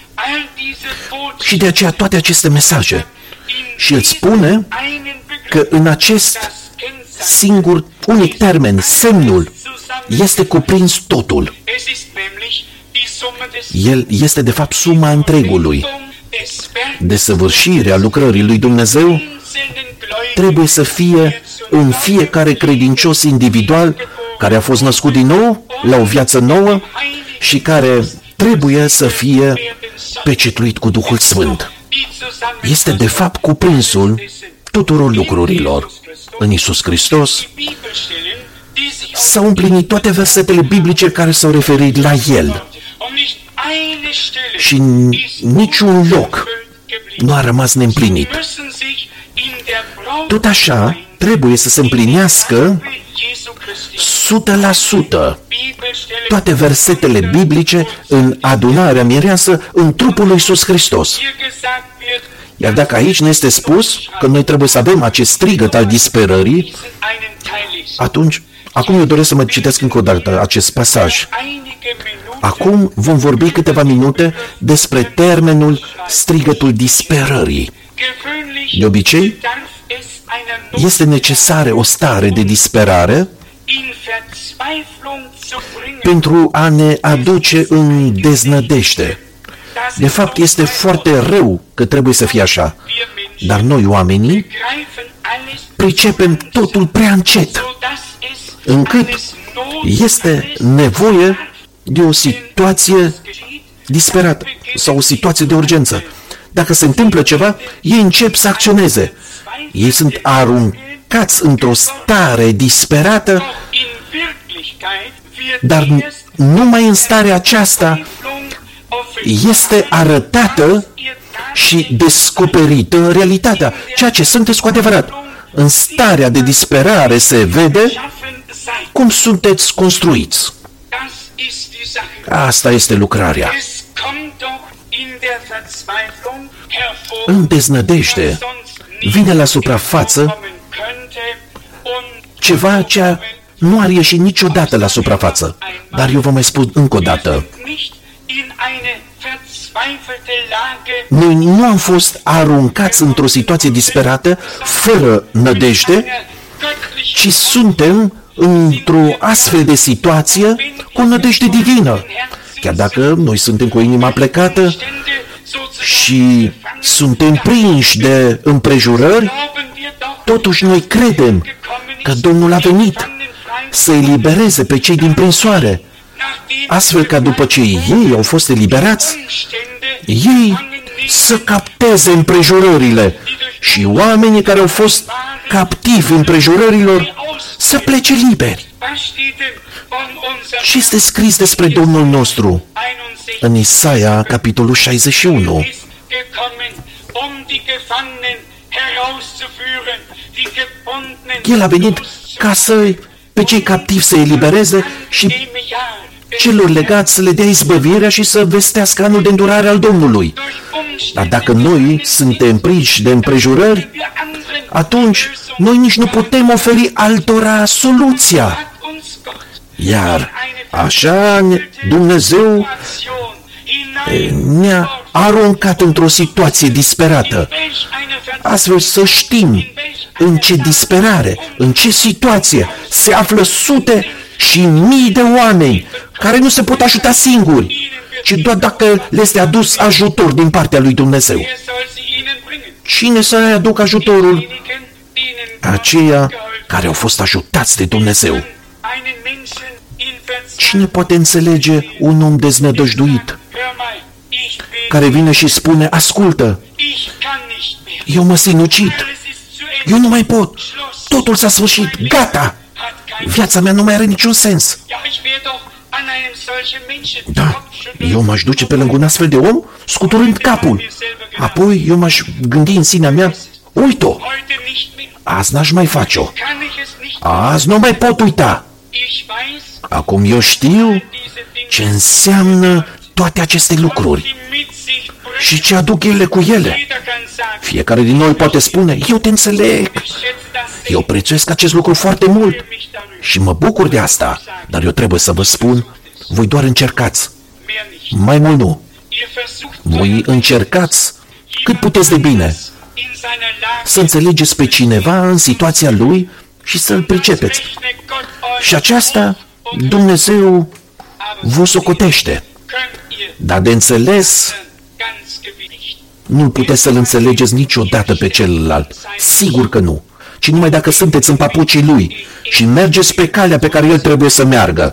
Și de aceea toate aceste mesaje. Și El spune că în acest singur, unic termen, semnul, este cuprins totul. El este de fapt suma întregului. Desăvârșirea lucrării lui Dumnezeu trebuie să fie în fiecare credincios individual care a fost născut din nou, la o viață nouă, și care trebuie să fie pecetluit cu Duhul Sfânt. Este de fapt cuprinsul tuturor lucrurilor în Iisus Hristos. s-au împlinit toate versetele biblice care s-au referit la el. Și niciun loc nu a rămas neîmplinit. Tot așa, trebuie să se împlinească o sută la sută toate versetele biblice în adunarea mireasă în trupul lui Iisus Hristos. Iar dacă aici ne este spus că noi trebuie să avem acest strigăt al disperării, atunci, acum eu doresc să mă citesc încă o dată acest pasaj. Acum vom vorbi câteva minute despre termenul strigătul disperării. De obicei, este necesară o stare de disperare pentru a ne aduce în deznădejde. De fapt, este foarte rău că trebuie să fie așa. Dar noi, oamenii, pricepem totul prea încet, încât este nevoie de o situație disperată sau o situație de urgență. Dacă se întâmplă ceva, ei încep să acționeze. Ei sunt aruncați într-o stare disperată, dar numai în starea aceasta este arătată și descoperită realitatea, ceea ce sunteți cu adevărat. În starea de disperare se vede cum sunteți construiți. Asta este lucrarea. În deznădejde vine la suprafață ceva ce nu ar ieși niciodată la suprafață. Dar eu vă mai spun încă o dată. Noi nu am fost aruncați într-o situație disperată, fără nădejde, ci suntem într-o astfel de situație cu nădejde divină. Chiar dacă noi suntem cu inima plecată și suntem prinși de împrejurări, totuși noi credem că Domnul a venit să elibereze pe cei din prinsoare, astfel ca după ce ei au fost eliberați, ei să capteze împrejurările și oamenii care au fost captivi împrejurărilor să plece liberi. Ce este scris despre Domnul nostru în Isaia, capitolul șaizeci și unu? El a venit ca să pe cei captivi să elibereze și celor legați să le dea izbăvirea și să vestească anul de îndurare al Domnului. Dar dacă noi suntem prinși de împrejurări, atunci noi nici nu putem oferi altora soluția. Iar așa Dumnezeu ne-a aruncat într-o situație disperată, astfel să știm în ce disperare, în ce situație se află sute și mii de oameni care nu se pot ajuta singuri, ci doar dacă le este adus ajutor din partea lui Dumnezeu. Cine să aducă ajutorul? Aceia care au fost ajutați de Dumnezeu. Cine poate înțelege un om deznădăjduit care vine și spune, ascultă, eu mă sinucid, eu nu mai pot, totul s-a sfârșit, gata, viața mea nu mai are niciun sens. Da, eu m-aș duce pe lângă un astfel de om, scuturând capul. Apoi eu m-aș gândi în sinea mea, uite-o, azi n-aș mai face-o, azi nu mai pot uita. Acum eu știu ce înseamnă toate aceste lucruri și ce aduc ele cu ele. Fiecare din noi poate spune, eu te înțeleg, eu prețuiesc acest lucru foarte mult și mă bucur de asta, dar eu trebuie să vă spun, voi doar încercați, mai mult nu. Voi încercați cât puteți de bine să înțelegeți pe cineva în situația lui și să-l pricepeți. Și aceasta Dumnezeu vă socotește. Dar de înțeles, nu puteți să-l înțelegeți niciodată pe celălalt. Sigur că nu. Ci numai dacă sunteți în papucii lui și mergeți pe calea pe care el trebuie să meargă.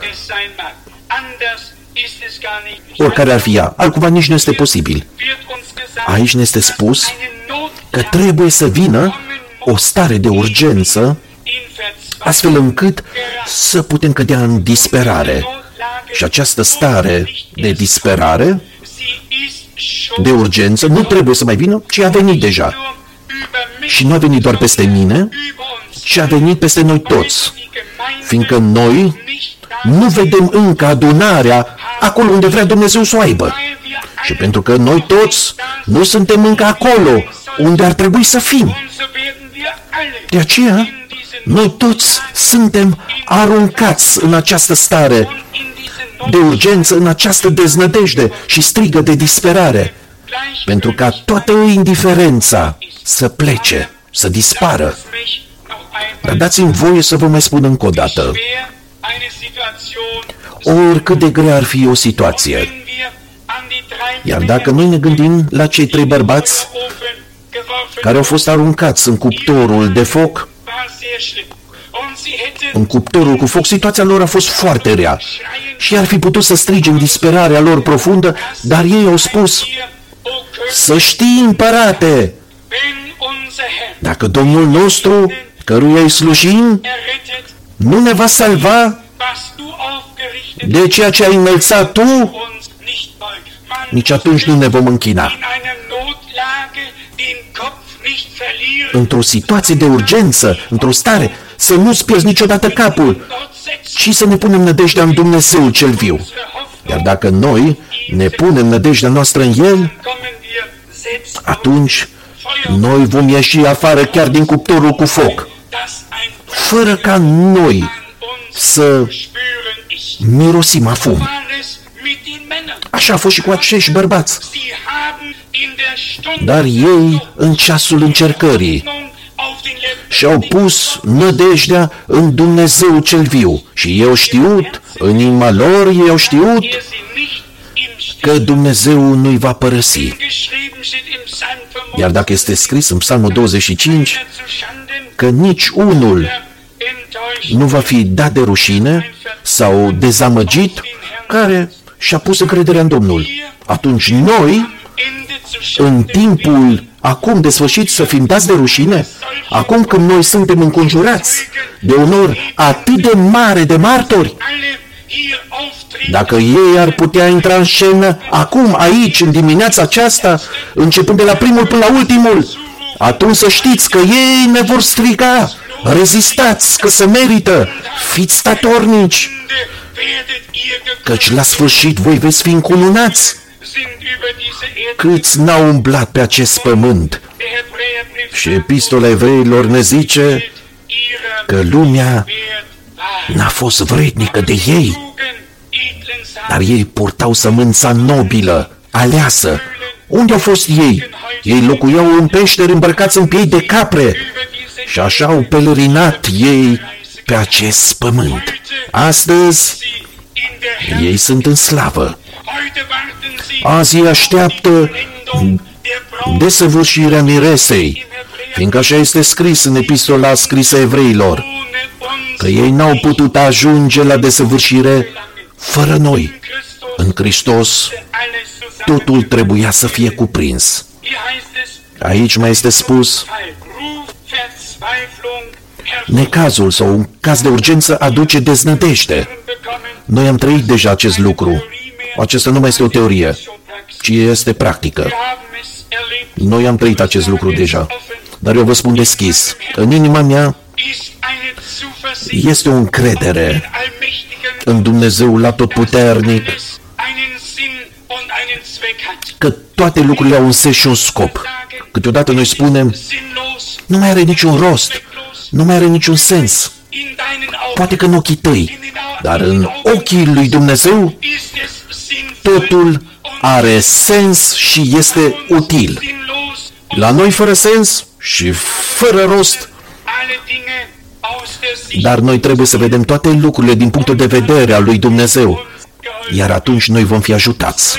Oricare ar fi ea, altcumva nici nu este posibil. Aici ne este spus că trebuie să vină o stare de urgență, astfel încât să putem cădea în disperare. Și această stare de disperare, de urgență, nu trebuie să mai vină, ci a venit deja. Și nu a venit doar peste mine, ci a venit peste noi toți. Fiindcă noi nu vedem încă adunarea acolo unde vrea Dumnezeu să o aibă. Și pentru că noi toți nu suntem încă acolo unde ar trebui să fim. De aceea, noi toți suntem aruncați în această stare de urgență, în această deznădejde și strigă de disperare, pentru ca toată indiferența să plece, să dispară. Dar dați-mi voie să vă mai spun încă o dată, oricât de grea ar fi o situație, iar dacă noi ne gândim la cei trei bărbați care au fost aruncați în cuptorul de foc, în cuptorul cu foc, situația lor a fost foarte rea și ar fi putut să strige în disperarea lor profundă, dar ei au spus: să știi, împărate, dacă Domnul nostru, căruia îi slujim, nu ne va salva de ceea ce ai înălțat tu, nici atunci nu ne vom închina. Într-o situație de urgență, într-o stare, să nu-ți pierzi niciodată capul, ci să ne punem nădejdea în Dumnezeu cel viu. Iar dacă noi ne punem nădejdea noastră în El, atunci noi vom ieși afară chiar din cuptorul cu foc, fără ca noi să mirosim a fum. Așa a fost și cu acești bărbați. Dar ei, în ceasul încercării, și-au pus nădejdea în Dumnezeu cel viu. Și ei au știut, în inima lor, ei au știut că Dumnezeu nu-i va părăsi. Iar dacă este scris în Psalmul douăzeci și cinci că nici unul nu va fi dat de rușine sau dezamăgit care și-a pus încrederea în Domnul, atunci noi, în timpul acum de sfârșit, să fim dați de rușine, acum când noi suntem înconjurați de un număr atât de mare de martori, dacă ei ar putea intra în scenă acum, aici, în dimineața aceasta, începând de la primul până la ultimul, atunci să știți că ei ne vor striga: rezistați, că se merită, fiți statornici, căci la sfârșit voi veți fi încununați. Câți n-au umblat pe acest pământ? Și Epistola Evreilor ne zice că lumea n-a fost vrednică de ei, dar ei purtau sămânța nobilă, aleasă. Unde au fost ei? Ei locuiau în peșteri îmbrăcați în piei de capre și așa au pelerinat ei pe acest pământ. Astăzi ei sunt în slavă. Azi îi așteaptă desăvârșirea miresei, fiindcă așa este scris în epistola scrisă Evreilor, că ei n-au putut ajunge la desăvârșire fără noi. În Hristos totul trebuia să fie cuprins. Aici mai este spus: necazul sau un caz de urgență aduce deznădejde. Noi am trăit deja acest lucru. Acesta nu mai este o teorie, ci este practică. Noi am trăit acest lucru deja. Dar eu vă spun deschis, în inima mea este o încredere în Dumnezeul Atotputernic, că toate lucrurile au un sens și un scop. Câteodată noi spunem: nu mai are niciun rost, nu mai are niciun sens. Poate că în ochii tăi, dar în ochii lui Dumnezeu totul are sens și este util. La noi fără sens și fără rost. Dar noi trebuie să vedem toate lucrurile din punctul de vedere al lui Dumnezeu, iar atunci noi vom fi ajutați.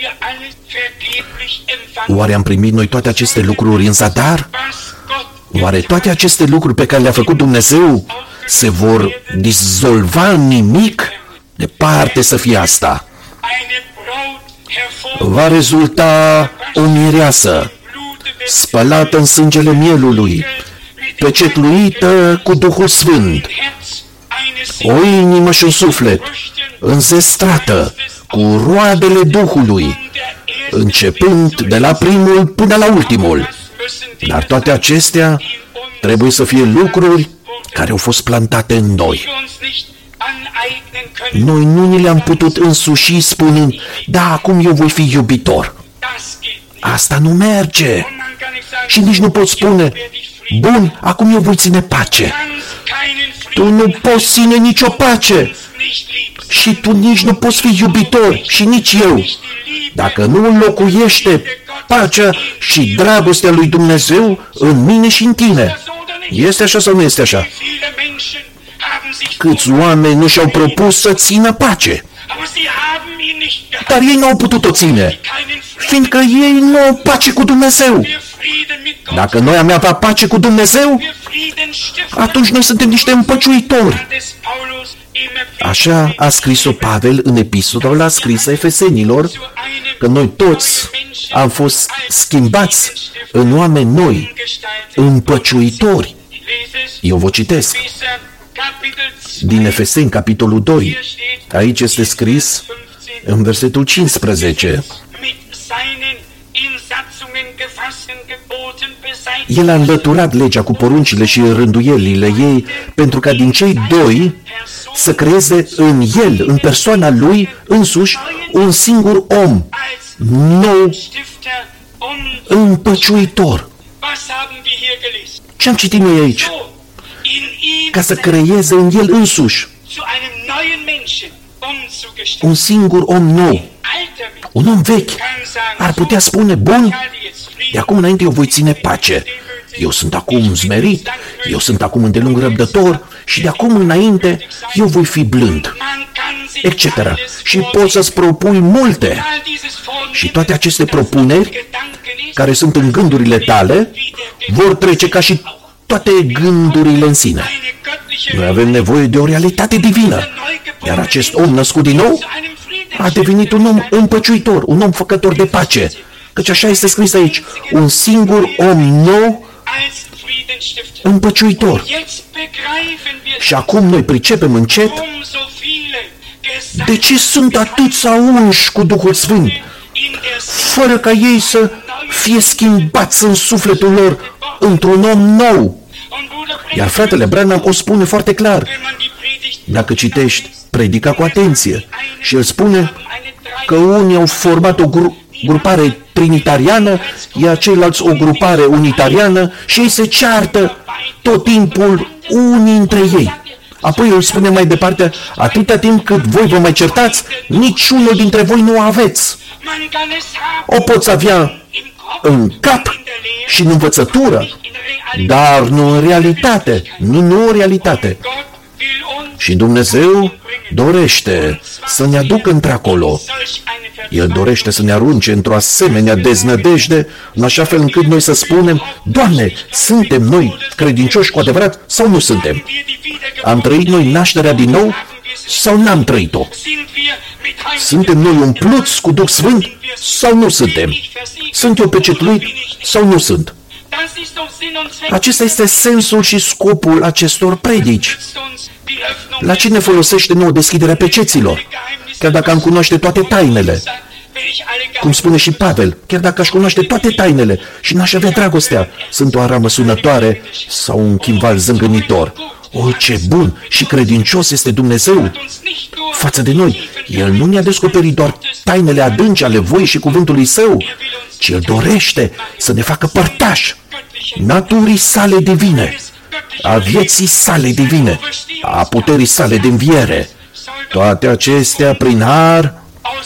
Oare am primit noi toate aceste lucruri în zadar? Oare toate aceste lucruri pe care le-a făcut Dumnezeu se vor dizolva în nimic? Departe să fie asta. Va rezulta o mireasă spălată în sângele mielului, pecetluită cu Duhul Sfânt, o inimă și un suflet înzestrată cu roadele Duhului, începând de la primul până la ultimul. Dar toate acestea trebuie să fie lucruri care au fost plantate în noi. Noi nu ni le-am putut însuși spunând, da, acum eu voi fi iubitor. Asta nu merge. Și nici nu poți spune, bun, acum eu voi ține pace. Tu nu poți ține nicio pace. Și tu nici nu poți fi iubitor. Și nici eu. Dacă nu înlocuiește pacea și dragostea lui Dumnezeu în mine și în tine. Este așa sau nu este așa? Câți oameni nu și-au propus să țină pace, dar ei nu au putut-o ține, fiindcă ei nu au pace cu Dumnezeu. Dacă noi am avea pace cu Dumnezeu, atunci noi suntem niște împăciuitori. Așa a scris-o Pavel în epistola scrisă Efesenilor, că noi toți am fost schimbați în oameni noi, împăciuitori. Eu vă citesc din Efeseni, capitolul doi. Aici este scris în versetul cincisprezece. El a înlăturat legea cu poruncile și rânduielile ei pentru ca din cei doi să creeze în el, în persoana lui însuși, un singur om nou, împăciuitor. Ce am citit noi aici? Ca să creeze în el însuși un singur om nou. Un om vechi ar putea spune, bun, de acum înainte eu voi ține pace. Eu sunt acum zmerit, eu sunt acum îndelung răbdător și de acum înainte eu voi fi blând, et cetera. Și poți să-ți propui multe. Și toate aceste propuneri, care sunt în gândurile tale, vor trece ca și toate gândurile în sine. Noi avem nevoie de o realitate divină. Iar acest om născut din nou a devenit un om împăciuitor, un om făcător de pace. Căci așa este scris aici, un singur om nou împăciuitor. Și acum noi pricepem încet de ce sunt atâția unși cu Duhul Sfânt, fără ca ei să fie schimbați în sufletul lor într-un om nou. Iar fratele Branham o spune foarte clar. Dacă citești predica cu atenție și el spune că unii au format o gru- grupare trinitariană, iar ceilalți o grupare unitariană și ei se ceartă tot timpul unii între ei. Apoi el spune mai departe, atâta timp cât voi vă mai certați, niciunul dintre voi nu o aveți. O poți avea în cap și în învățătură, dar nu în realitate, nu, nu în realitate. Și Dumnezeu dorește să ne aducă într-acolo. El dorește să ne arunce într-o asemenea deznădejde, în așa fel încât noi să spunem, Doamne, suntem noi credincioși cu adevărat sau nu suntem? Am trăit noi nașterea din nou sau n-am trăit-o? Suntem noi umpluți cu Duh Sfânt sau nu suntem? Sunt eu pecetuit sau nu sunt? Acesta este sensul și scopul acestor predici. La ce ne folosește nouă deschiderea peceților? Chiar dacă am cunoaște toate tainele, cum spune și Pavel, chiar dacă aș cunoaște toate tainele și n-aș avea dragostea, sunt o aramă sunătoare sau un chimval zângănitor. O, ce bun și credincios este Dumnezeu față de noi. El nu ne-a descoperit doar tainele adânci ale voii și cuvântului Său, ci El dorește să ne facă părtași naturii sale divine, a vieții sale divine, a puterii sale de înviere. Toate acestea, prin har,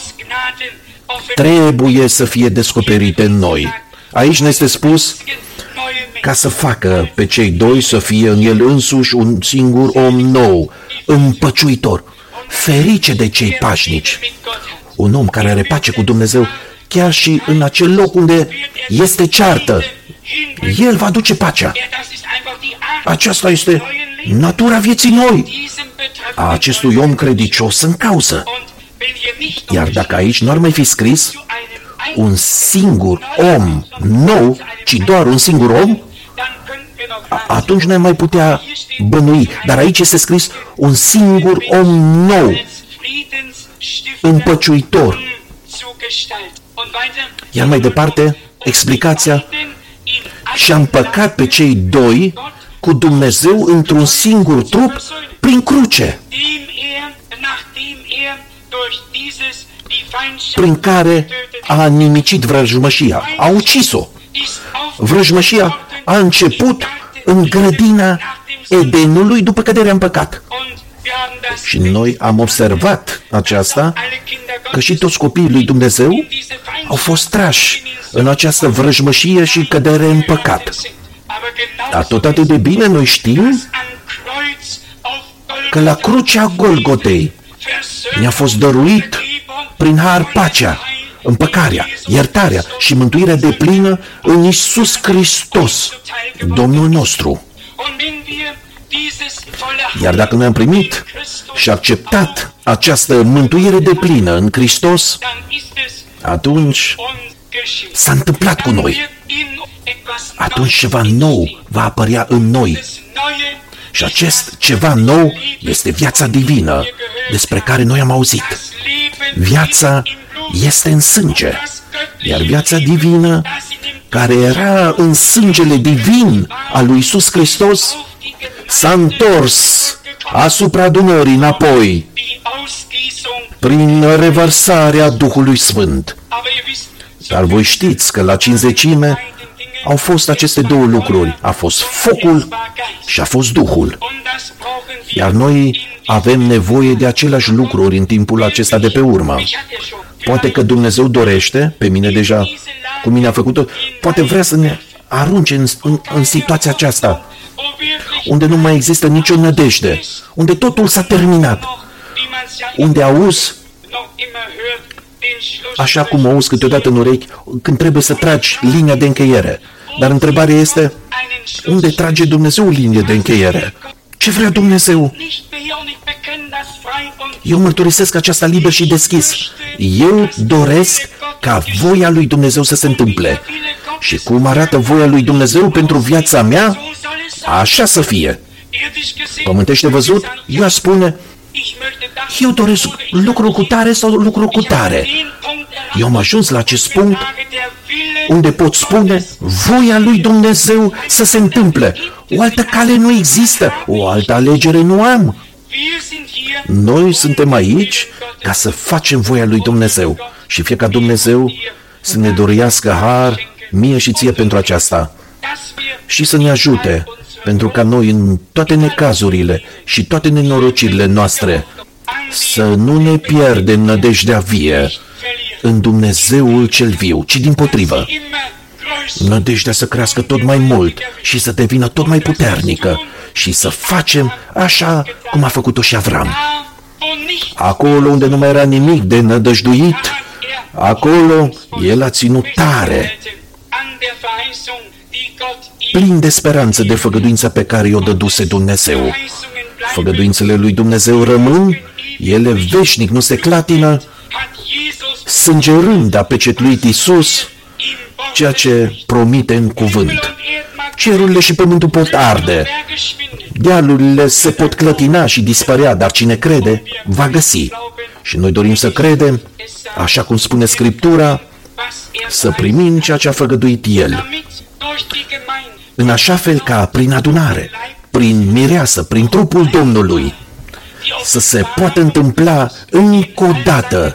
trebuie să fie descoperite în noi. Aici ne este spus ca să facă pe cei doi să fie în el însuși un singur om nou, împăciuitor, ferice de cei pașnici. Un om care are pace cu Dumnezeu, chiar și în acel loc unde este ceartă, el va duce pacea. Aceasta este natura vieții noi, a acestui om credicios în cauză. Iar dacă aici nu ar mai fi scris un singur om nou, ci doar un singur om, atunci nu mai putea bănui. Dar aici este scris un singur om nou, împăciuitor. Iar mai departe, explicația: și-a împăcat pe cei doi cu Dumnezeu într-un singur trup prin cruce, prin care a nimicit vrăjmășia, a ucis-o. Vrăjmășia a început în grădina Edenului după căderea în păcat. Și noi am observat aceasta, că și toți copiii lui Dumnezeu au fost trași în această vrăjmășie și cădere în păcat. Dar tot atât de bine noi știm că la crucea Golgotei ne-a fost dăruit prin har pacea, împăcarea, iertarea și mântuirea deplină în Iisus Hristos, Domnul nostru. Iar dacă noi am primit și acceptat această mântuire deplină în Hristos, atunci s-a întâmplat cu noi. Atunci ceva nou va apărea în noi. Și acest ceva nou este viața divină despre care noi am auzit. Viața este în sânge, iar viața divină care era în sângele divin al lui Iisus Hristos s-a întors asupra adunării înapoi prin revărsarea Duhului Sfânt. Dar voi știți că la cincizecime au fost aceste două lucruri. A fost focul și a fost Duhul. Iar noi avem nevoie de aceleași lucruri în timpul acesta de pe urmă. Poate că Dumnezeu dorește, pe mine deja, cu mine a făcut-o, poate vrea să ne arunce în, în, în situația aceasta, unde nu mai există nicio nădejde, unde totul s-a terminat, unde auzi, așa cum auzi câteodată în urechi, când trebuie să tragi linia de încheiere. Dar întrebarea este, unde trage Dumnezeu linie de încheiere? Ce vrea Dumnezeu? Eu mărturisesc aceasta liber și deschis. Eu doresc ca voia lui Dumnezeu să se întâmple. Și cum arată voia lui Dumnezeu pentru viața mea, așa să fie. Pământește văzut, eu aș spune, eu doresc lucru cu tare sau lucru cu tare. Eu am ajuns la acest punct unde pot spune voia lui Dumnezeu să se întâmple. O altă cale nu există, o altă alegere nu am. Noi suntem aici ca să facem voia lui Dumnezeu și fie ca Dumnezeu să ne dorească har mie și ție pentru aceasta și să ne ajute pentru ca noi în toate necazurile și toate nenorocirile noastre să nu ne pierdem nădejdea vie în Dumnezeul cel viu, ci dimpotrivă. Nădejdea să crească tot mai mult și să devină tot mai puternică și să facem așa cum a făcut-o și Avram. Acolo unde nu mai era nimic de nădăjduit, acolo el a ținut tare, plin de speranță de făgăduința pe care i-o dăduse Dumnezeu. Făgăduințele lui Dumnezeu rămân, ele veșnic nu se clatină, sângerând a pecetluit Iisus ceea ce promite în cuvânt. Cerurile și pământul pot arde, dealurile se pot clătina și dispărea, dar cine crede va găsi. Și noi dorim să credem, așa cum spune Scriptura, să primim ceea ce a făgăduit El, în așa fel ca prin adunare, prin mireasă, prin trupul Domnului, să se poată întâmpla încă o dată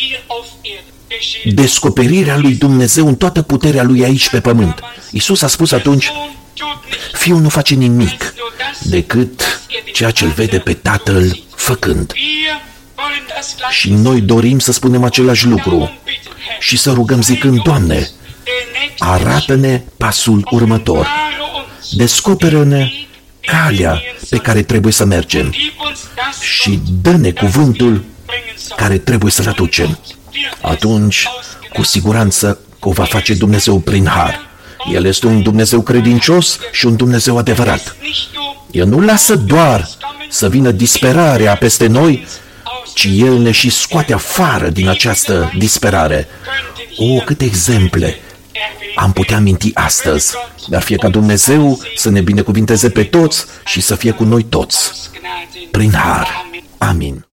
descoperirea lui Dumnezeu în toată puterea lui aici pe pământ. Iisus a spus atunci, Fiul nu face nimic decât ceea ce îl vede pe Tatăl făcând. Și noi dorim să spunem același lucru și să rugăm zicând, Doamne, arată-ne pasul următor, descoperă-ne calea pe care trebuie să mergem și dă-ne cuvântul care trebuie să-l aducem. Atunci, cu siguranță, o va face Dumnezeu prin har. El este un Dumnezeu credincios și un Dumnezeu adevărat. El nu lasă doar să vină disperarea peste noi, ci El ne și scoate afară din această disperare. O, câte exemple am putea minti astăzi. Dar fie ca Dumnezeu să ne binecuvinteze pe toți și să fie cu noi toți. Prin har. Amin.